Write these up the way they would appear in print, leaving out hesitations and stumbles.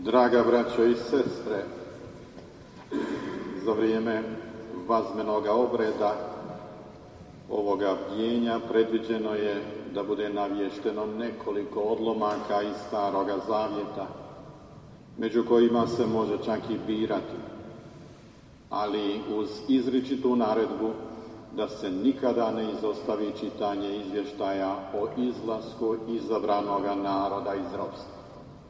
Draga braćo i sestre, za vrijeme vazmenoga obreda ovoga bdjenja predviđeno je da bude navješteno nekoliko odlomaka iz Staroga Zavjeta, među kojima se može čak i birati, ali uz izričitu naredbu da se nikada ne izostavi čitanje izvještaja o izlasku izabranoga naroda iz ropstva.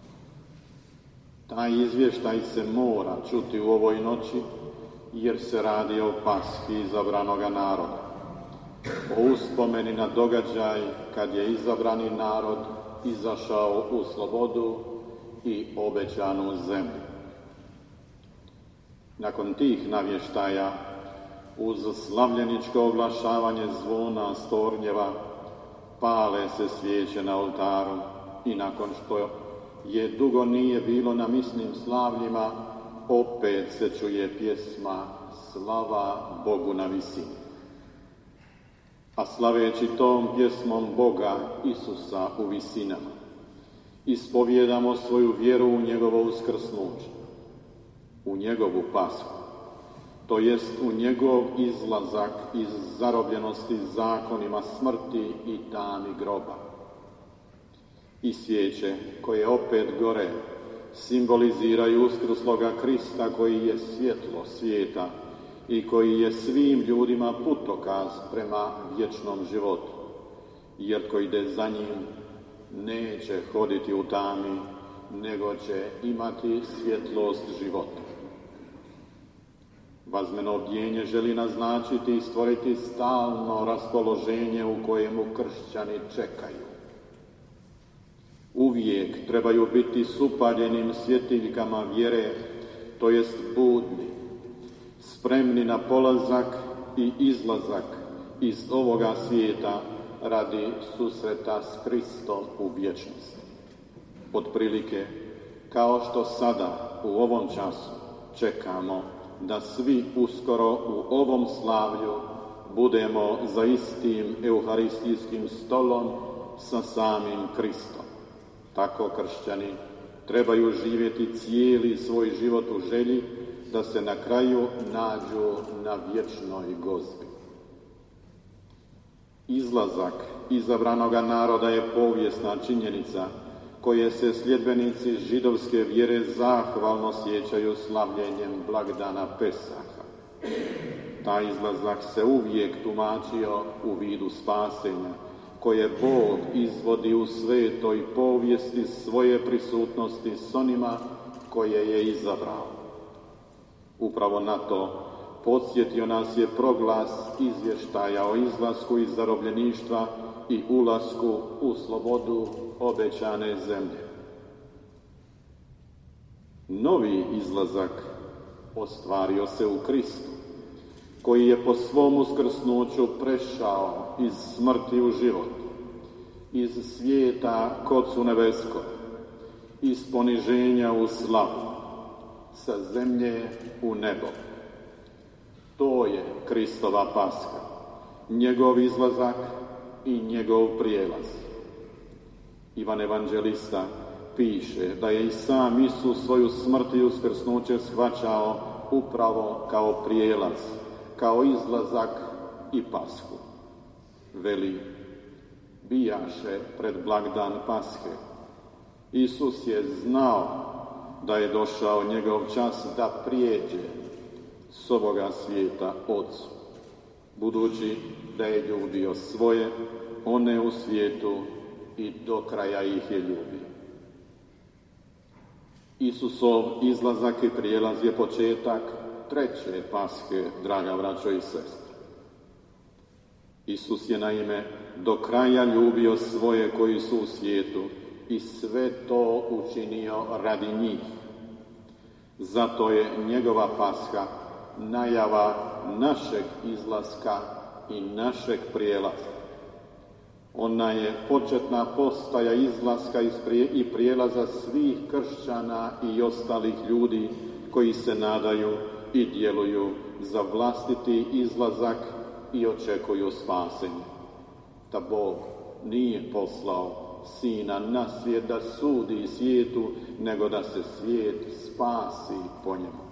Taj izvještaj se mora čuti u ovoj noći, jer se radi o Paski izabranoga naroda, o uspomeni na događaj kad je izabrani narod izašao u slobodu i obećanu zemlju. Nakon tih navještaja, uz slavljeničko oglašavanje zvona stornjeva, pale se svijeće na oltaru i nakon što je dugo nije bilo na misnim slavljima, opet se čuje pjesma Slava Bogu na visini. A slaveći tom pjesmom Boga Isusa u visinama, ispovjedamo svoju vjeru u njegovo uskrsnuće, u njegovu Pasku, to jest u njegov izlazak iz zarobljenosti zakonima smrti i tami groba. I svijeće koje opet gore simboliziraju uskrsloga Krista koji je svjetlo svijeta i koji je svim ljudima putokaz prema vječnom životu, jer ko ide za njim neće hoditi u tami, nego će imati svjetlost života. Vazmeno bdjenje želi naznačiti i stvoriti stalno raspoloženje u kojemu kršćani čekaju. Uvijek trebaju biti s upaljenim svjetiljkama vjere, to jest budni, spremni na polazak i izlazak iz ovoga svijeta radi susreta s Kristom u vječnosti. Otprilike, kao što sada u ovom času čekamo da svi uskoro u ovom slavlju budemo za istim euharistijskim stolom sa samim Kristom. Tako kršćani trebaju živjeti cijeli svoj život u želji da se na kraju nađu na vječnoj gozbi. Izlazak izabranoga naroda je povijesna činjenica koje se sljedbenici židovske vjere zahvalno sjećaju slavljenjem blagdana Pesaha. Taj izlazak se uvijek tumačio u vidu spasenja, koje Bog izvodi u svetoj povijesti svoje prisutnosti s onima koje je izabrao. Upravo na to podsjetio nas je proglas izvještaja o izlasku iz zarobljeništva i ulasku u slobodu obećane zemlje. Novi izlazak ostvario se u Kristu, koji je po svom uskrsnuću prešao iz smrti u život, iz svijeta k Ocu nebeskog, iz poniženja u slavu, sa zemlje u nebo. To je Kristova Paska, njegov izlazak i njegov prijelaz. Ivan Evanđelista piše da je i sam Isus svoju smrt i uskrsnuće shvaćao upravo kao prijelaz, kao izlazak i Pasku. Veli, bijaše pred blagdan Paske. Isus je znao da je došao njegov čas da prijeđe s ovoga svijeta Otcu, budući da je ljubio svoje, one u svijetu i do kraja ih je ljubio. Isusov izlazak i prijelaz je početak treće Paske, draga braćo i sestre. Isus je naime do kraja ljubio svoje koji su u svijetu i sve to učinio radi njih. Zato je njegova Paska najava našeg izlaska i našeg prijelaza. Ona je početna postaja izlaska i prijelaza svih kršćana i ostalih ljudi koji se nadaju i djeluju za vlastiti izlazak i očekuju spasenje. Da Bog nije poslao Sina na svijet da sudi svijetu, nego da se svijet spasi po njemu.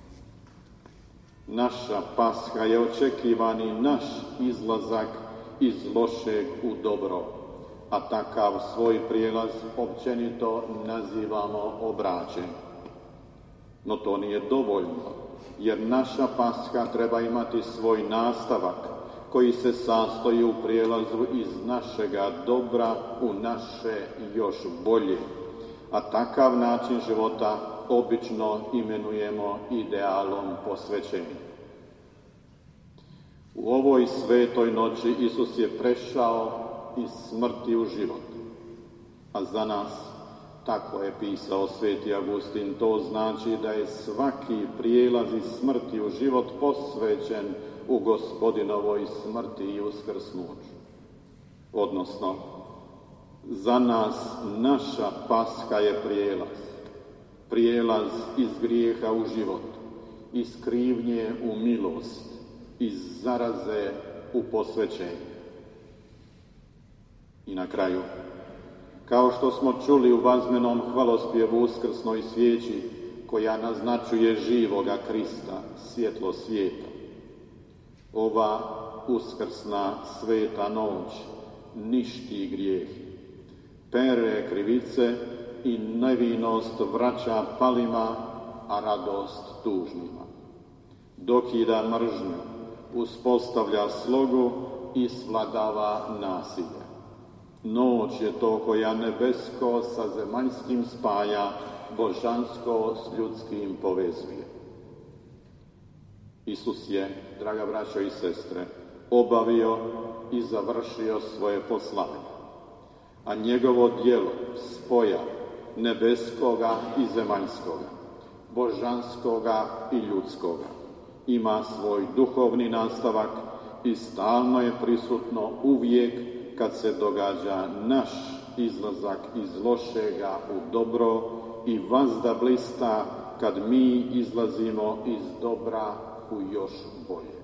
Naša Pasha je očekivani naš izlazak iz lošeg u dobro, a takav svoj prijelaz općenito nazivamo obraćen. No to nije dovoljno, jer naša Pasha treba imati svoj nastavak, koji se sastoji u prijelazu iz našega dobra u naše još bolje, a takav način života obično imenujemo idealom posvećenja. U ovoj svetoj noći Isus je prešao iz smrti u život, a za nas, tako je pisao sveti Agustin, to znači da je svaki prijelaz iz smrti u život posvećen u Gospodinovoj smrti i uskrsnuću. Odnosno, za nas naša Pasha je prijelaz iz grijeha u život, iz krivnje u milost, iz zaraze u posvećenje. I na kraju, kao što smo čuli u vazmenom hvalospjevu uskrsnoj svijeći, koja naznačuje živoga Krista, svjetlo svijeta, ova uskrsna sveta noć ništi grijeh, pere krivice i nevinost vraća palima, a radost tužnima. Dokida mržnju, uspostavlja slogu i svladava nasilje. Noć je to koja nebesko sa zemaljskim spaja, božansko s ljudskim povezuje. Isus je, draga braćo i sestre, obavio i završio svoje poslanje, a njegovo djelo spoja nebeskoga i zemaljskoga, božanskoga i ljudskoga ima svoj duhovni nastavak i stalno je prisutno uvijek kad se događa naš izlazak iz lošega u dobro i vazda blista kad mi izlazimo iz dobra u još bolje.